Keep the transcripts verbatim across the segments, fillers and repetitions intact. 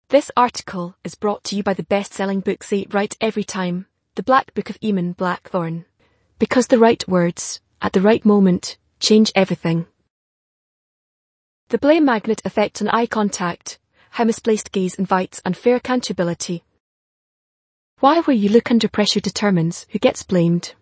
This article is brought to you by the best-selling book Say It Right Every Time, The Black Book of Eamon Blackthorne. Because the right words, at the right moment, change everything. The blame magnet effect on eye contact, how misplaced gaze invites unfair accountability. Why where you look under pressure determines who gets blamed.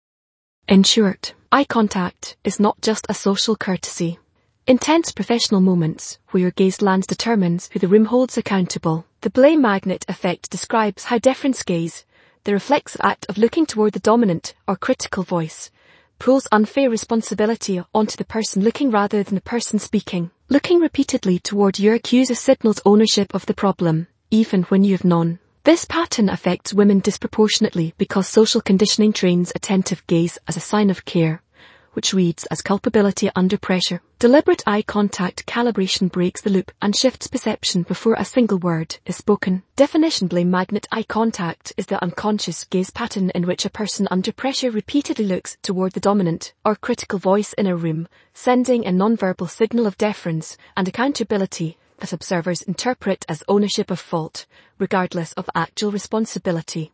In short, eye contact is not just a social courtesy. Intense professional moments where your gaze lands determines who the room holds accountable. The blame magnet effect describes how deference gaze, the reflexive act of looking toward the dominant or critical voice, pulls unfair responsibility onto the person looking rather than the person speaking. Looking repeatedly toward your accuser signals ownership of the problem, even when you have none. This pattern affects women disproportionately because social conditioning trains attentive gaze as a sign of care, which reads as culpability under pressure. Deliberate eye contact calibration breaks the loop and shifts perception before a single word is spoken. Definition: blame magnet eye contact is the unconscious gaze pattern in which a person under pressure repeatedly looks toward the dominant or critical voice in a room, sending a nonverbal signal of deference and accountability that observers interpret as ownership of fault, regardless of actual responsibility.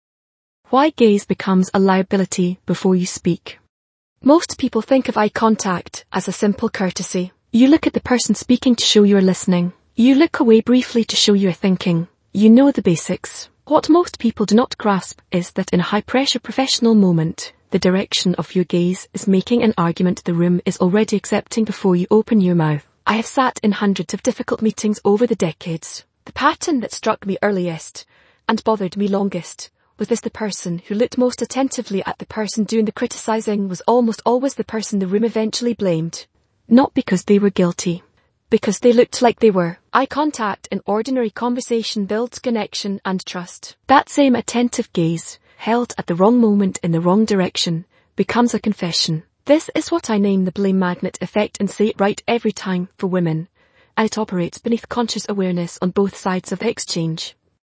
Why gaze becomes a liability before you speak. Most people think of eye contact as a simple courtesy. You look at the person speaking to show you're listening. You look away briefly to show you're thinking. You know the basics. What most people do not grasp is that in a high-pressure professional moment, the direction of your gaze is making an argument the room is already accepting before you open your mouth. I have sat in hundreds of difficult meetings over the decades. The pattern that struck me earliest and bothered me longest was this: the person who looked most attentively at the person doing the criticizing was almost always the person the room eventually blamed. Not because they were guilty, because they looked like they were. Eye contact in ordinary conversation builds connection and trust. That same attentive gaze, held at the wrong moment in the wrong direction, becomes a confession. This is what I name the blame magnet effect and Say It Right Every Time for women, and it operates beneath conscious awareness on both sides of the exchange.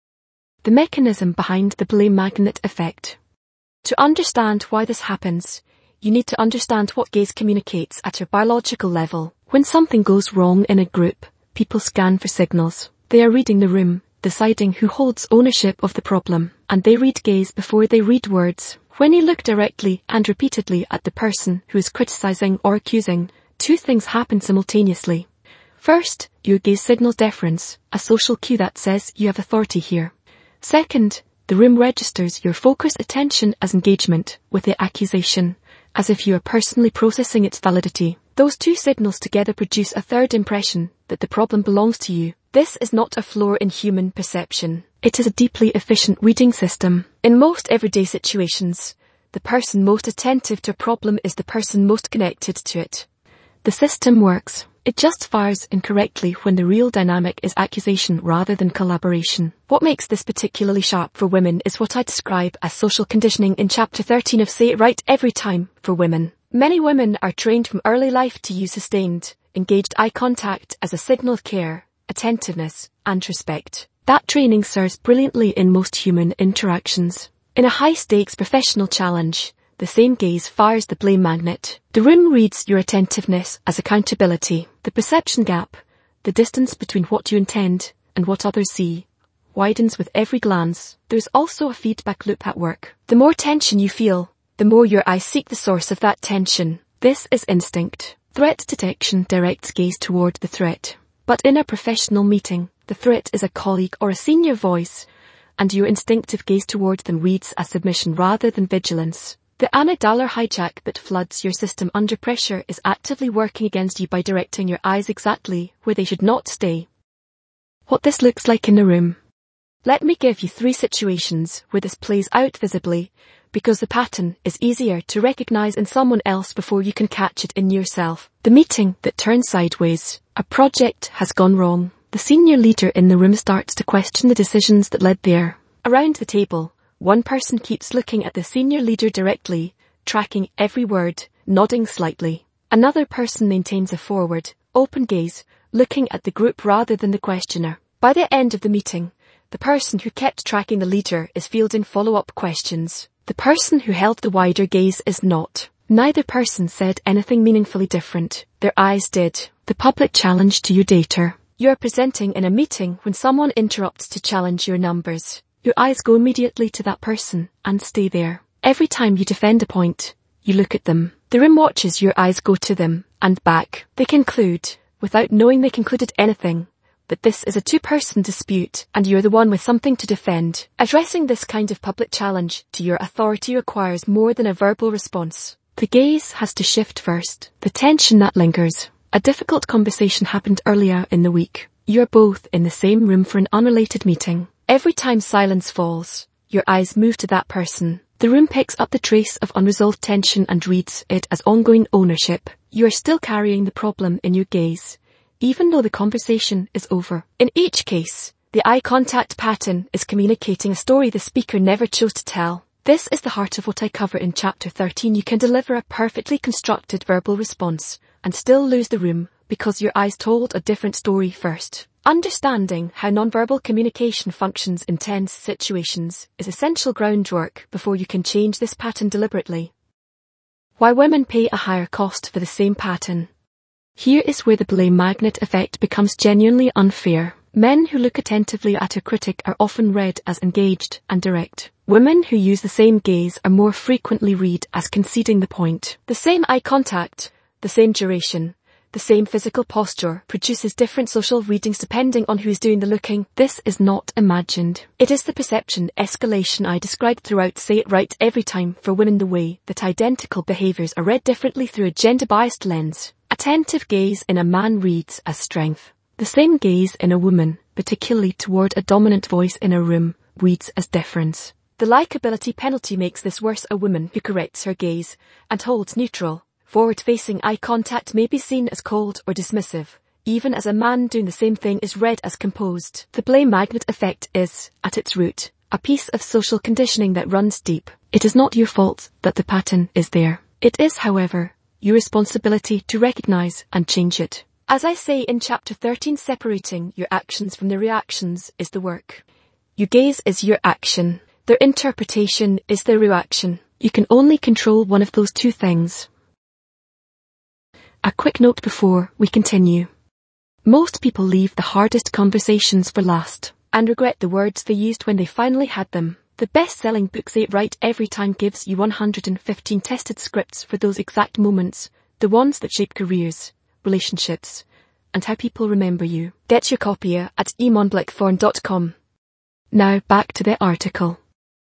The mechanism behind the blame magnet effect. To understand why this happens, you need to understand what gaze communicates at a biological level. When something goes wrong in a group, people scan for signals. They are reading the room, deciding who holds ownership of the problem, and they read gaze before they read words. When you look directly and repeatedly at the person who is criticizing or accusing, two things happen simultaneously. First, your gaze signals deference, a social cue that says you have authority here. Second, the room registers your focused attention as engagement with the accusation, as if you are personally processing its validity. Those two signals together produce a third impression, that the problem belongs to you. This is not a flaw in human perception. It is a deeply efficient reading system. In most everyday situations, the person most attentive to a problem is the person most connected to it. The system works. It just fires incorrectly when the real dynamic is accusation rather than collaboration. What makes this particularly sharp for women is what I describe as social conditioning in chapter thirteen of Say It Right Every Time for women. Many women are trained from early life to use sustained, engaged eye contact as a signal of care, attentiveness, and respect. That training serves brilliantly in most human interactions. In a high-stakes professional challenge, the same gaze fires the blame magnet. The room reads your attentiveness as accountability. The perception gap, the distance between what you intend and what others see, widens with every glance. There's also a feedback loop at work. The more tension you feel, the more your eyes seek the source of that tension. This is instinct. Threat detection directs gaze toward the threat. But in a professional meeting, the threat is a colleague or a senior voice, and your instinctive gaze toward them reads as submission rather than vigilance. The amygdala hijack that floods your system under pressure is actively working against you by directing your eyes exactly where they should not stay. What this looks like in a room. Let me give you three situations where this plays out visibly, because the pattern is easier to recognize in someone else before you can catch it in yourself. The meeting that turns sideways. A project has gone wrong. The senior leader in the room starts to question the decisions that led there. Around the table, one person keeps looking at the senior leader directly, tracking every word, nodding slightly. Another person maintains a forward, open gaze, looking at the group rather than the questioner. By the end of the meeting, the person who kept tracking the leader is fielding follow-up questions. The person who held the wider gaze is not. Neither person said anything meaningfully different. Their eyes did. The public challenge to your data. You are presenting in a meeting when someone interrupts to challenge your numbers. Your eyes go immediately to that person and stay there. Every time you defend a point, you look at them. The room watches your eyes go to them and back. They conclude, without knowing they concluded anything, that this is a two-person dispute and you're the one with something to defend. Addressing this kind of public challenge to your authority requires more than a verbal response. The gaze has to shift first. The tension that lingers. A difficult conversation happened earlier in the week. You're both in the same room for an unrelated meeting. Every time silence falls, your eyes move to that person. The room picks up the trace of unresolved tension and reads it as ongoing ownership. You are still carrying the problem in your gaze, even though the conversation is over. In each case, the eye contact pattern is communicating a story the speaker never chose to tell. This is the heart of what I cover in chapter thirteen. You can deliver a perfectly constructed verbal response and still lose the room because your eyes told a different story first. Understanding how nonverbal communication functions in tense situations is essential groundwork before you can change this pattern deliberately. Why women pay a higher cost for the same pattern. Here is where the blame magnet effect becomes genuinely unfair. Men who look attentively at a critic are often read as engaged and direct. Women who use the same gaze are more frequently read as conceding the point. The same eye contact, the same duration, the same physical posture produces different social readings depending on who's doing the looking. This is not imagined. It is the perception escalation I described throughout Say It Right Every Time for women, the way that identical behaviours are read differently through a gender-biased lens. Attentive gaze in a man reads as strength. The same gaze in a woman, particularly toward a dominant voice in a room, reads as deference. The likability penalty makes this worse. A woman who corrects her gaze and holds neutral, forward-facing eye contact may be seen as cold or dismissive, even as a man doing the same thing is read as composed. The blame magnet effect is, at its root, a piece of social conditioning that runs deep. It is not your fault that the pattern is there. It is, however, your responsibility to recognize and change it. As I say in chapter thirteen, separating your actions from their reactions is the work. Your gaze is your action. Their interpretation is their reaction. You can only control one of those two things. A quick note before we continue. Most people leave the hardest conversations for last and regret the words they used when they finally had them. The best-selling book Say It Right Every Time gives you one hundred fifteen tested scripts for those exact moments, the ones that shape careers, relationships, and how people remember you. Get your copy at eamon blackthorn dot com. Now back to the article.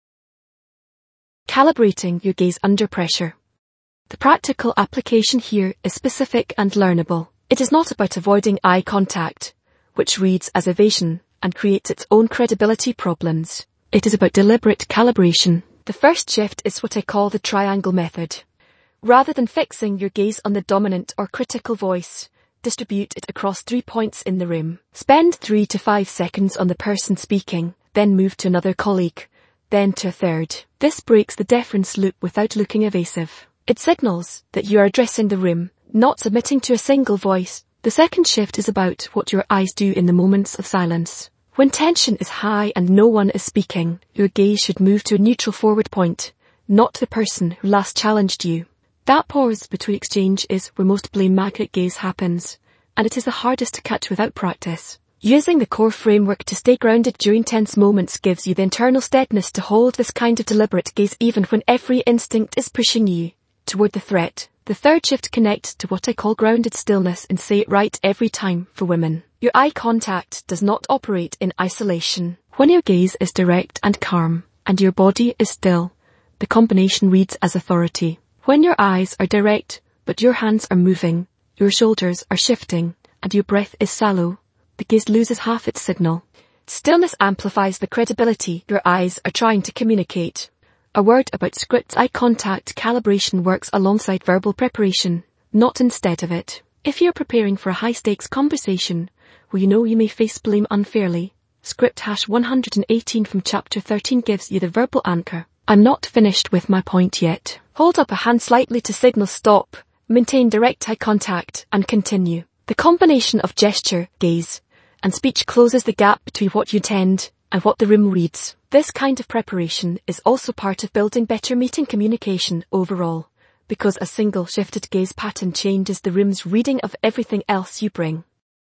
Calibrating your gaze under pressure. The practical application here is specific and learnable. It is not about avoiding eye contact, which reads as evasion and creates its own credibility problems. It is about deliberate calibration. The first shift is what I call the triangle method. Rather than fixing your gaze on the dominant or critical voice, distribute it across three points in the room. Spend three to five seconds on the person speaking, then move to another colleague, then to a third. This breaks the deference loop without looking evasive. It signals that you are addressing the room, not submitting to a single voice. The second shift is about what your eyes do in the moments of silence. When tension is high and no one is speaking, your gaze should move to a neutral forward point, not the person who last challenged you. That pause between exchange is where most blame magnet gaze happens, and it is the hardest to catch without practice. Using the core framework to stay grounded during tense moments gives you the internal steadiness to hold this kind of deliberate gaze even when every instinct is pushing you toward the threat. The third shift connects to what I call grounded stillness and Say It Right Every Time for women. Your eye contact does not operate in isolation. When your gaze is direct and calm, and your body is still, the combination reads as authority. When your eyes are direct, but your hands are moving, your shoulders are shifting, and your breath is shallow, the gaze loses half its signal. Stillness amplifies the credibility your eyes are trying to communicate. A word about script. Eye contact calibration works alongside verbal preparation, not instead of it. If you're preparing for a high-stakes conversation where you know you may face blame unfairly, script hash one hundred eighteen from chapter thirteen gives you the verbal anchor. I'm not finished with my point yet. Hold up a hand slightly to signal stop, maintain direct eye contact, and continue. The combination of gesture, gaze, and speech closes the gap between what you intend and what the room reads. This kind of preparation is also part of building better meeting communication overall, because a single shifted gaze pattern changes the room's reading of everything else you bring.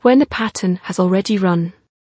when the pattern has already run.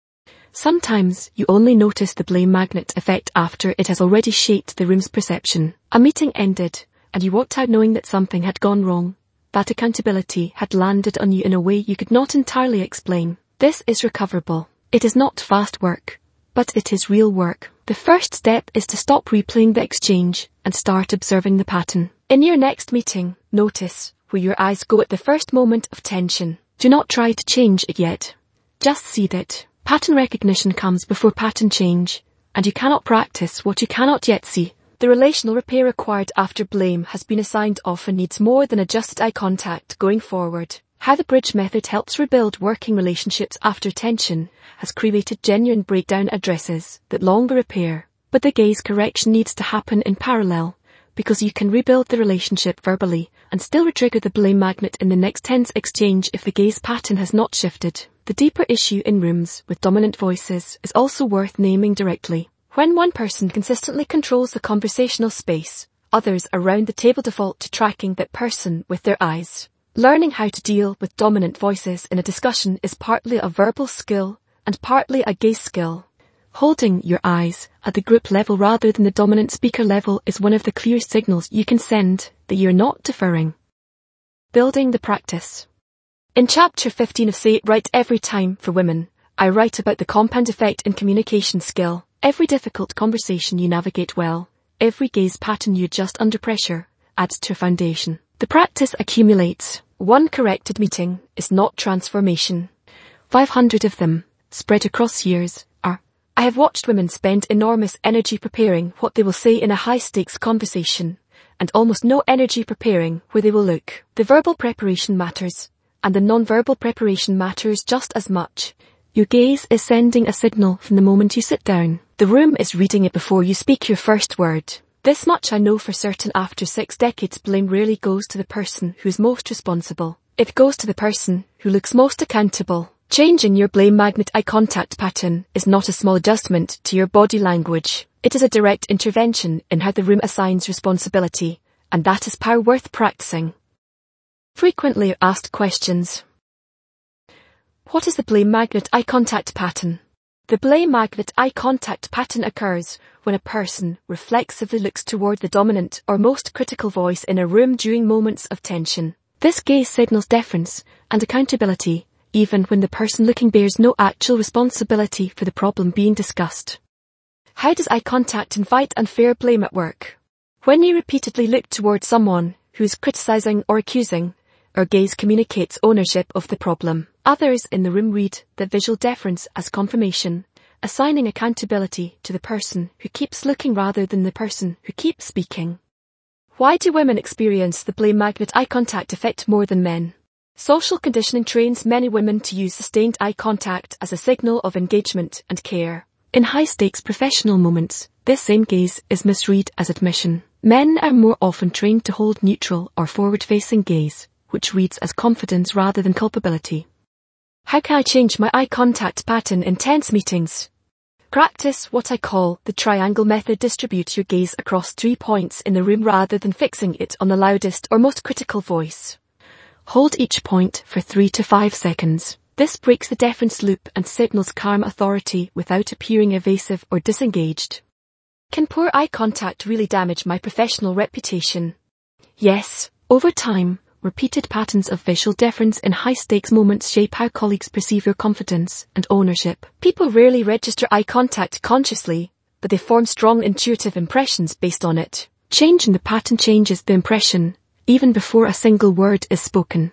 Sometimes you only notice the blame magnet effect after it has already shaped the room's perception. A meeting ended, and you walked out knowing that something had gone wrong. That accountability had landed on you in a way you could not entirely explain. This is recoverable. It is not fast work, but it is real work. The first step is to stop replaying the exchange and start observing the pattern. In your next meeting, notice where your eyes go at the first moment of tension. Do not try to change it yet. Just see that. Pattern recognition comes before pattern change, and you cannot practice what you cannot yet see. The relational repair required after blame has been assigned often needs more than adjusted eye contact going forward. How the bridge method helps rebuild working relationships after tension has created genuine breakdown addresses that longer repair, but the gaze correction needs to happen in parallel, because you can rebuild the relationship verbally and still retrigger the blame magnet in the next tense exchange if the gaze pattern has not shifted. The deeper issue in rooms with dominant voices is also worth naming directly. When one person consistently controls the conversational space, others around the table default to tracking that person with their eyes. Learning how to deal with dominant voices in a discussion is partly a verbal skill and partly a gaze skill. Holding your eyes at the group level rather than the dominant speaker level is one of the clear signals you can send that you're not deferring. Building the practice. In chapter fifteen of Say It Right Every Time for Women, I write about the compound effect in communication skill. Every difficult conversation you navigate well, every gaze pattern you adjust under pressure, adds to a foundation. The practice accumulates. One corrected meeting is not transformation. five hundred of them, spread across years, are. I have watched women spend enormous energy preparing what they will say in a high-stakes conversation, and almost no energy preparing where they will look. The verbal preparation matters, and the non-verbal preparation matters just as much. Your gaze is sending a signal from the moment you sit down. The room is reading it before you speak your first word. This much I know for certain. After six decades, blame rarely goes to the person who is most responsible. It goes to the person who looks most accountable. Changing your blame magnet eye contact pattern is not a small adjustment to your body language. It is a direct intervention in how the room assigns responsibility, and that is power worth practicing. Frequently asked questions. What is the blame magnet eye contact pattern? The blame magnet eye contact pattern occurs when a person reflexively looks toward the dominant or most critical voice in a room during moments of tension. This gaze signals deference and accountability, even when the person looking bears no actual responsibility for the problem being discussed. How does eye contact invite unfair blame at work? When you repeatedly look toward someone who is criticizing or accusing, our gaze communicates ownership of the problem. Others in the room read that visual deference as confirmation, assigning accountability to the person who keeps looking rather than the person who keeps speaking. Why do women experience the blame magnet eye contact effect more than men? Social conditioning trains many women to use sustained eye contact as a signal of engagement and care. In high-stakes professional moments, this same gaze is misread as admission. Men are more often trained to hold neutral or forward-facing gaze, which reads as confidence rather than culpability. How can I change my eye contact pattern in tense meetings? Practice what I call the triangle method. Distribute your gaze across three points in the room rather than fixing it on the loudest or most critical voice. Hold each point for three to five seconds. This breaks the deference loop and signals calm authority without appearing evasive or disengaged. Can poor eye contact really damage my professional reputation? Yes, over time. Repeated patterns of visual deference in high-stakes moments shape how colleagues perceive your confidence and ownership. People rarely register eye contact consciously, but they form strong intuitive impressions based on it. Changing the pattern changes the impression, even before a single word is spoken.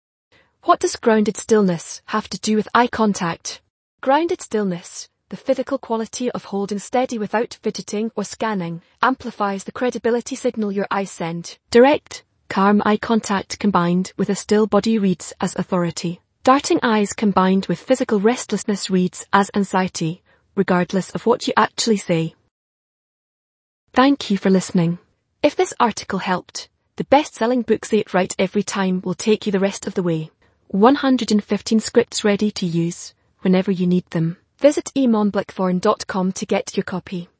What does grounded stillness have to do with eye contact? Grounded stillness, the physical quality of holding steady without fidgeting or scanning, amplifies the credibility signal your eyes send. Direct, calm eye contact combined with a still body reads as authority. Darting eyes combined with physical restlessness reads as anxiety, regardless of what you actually say. Thank you for listening. If this article helped, the best-selling book Say It Right Every Time will take you the rest of the way. one hundred fifteen scripts ready to use whenever you need them. Visit iman blackthorn dot com to get your copy.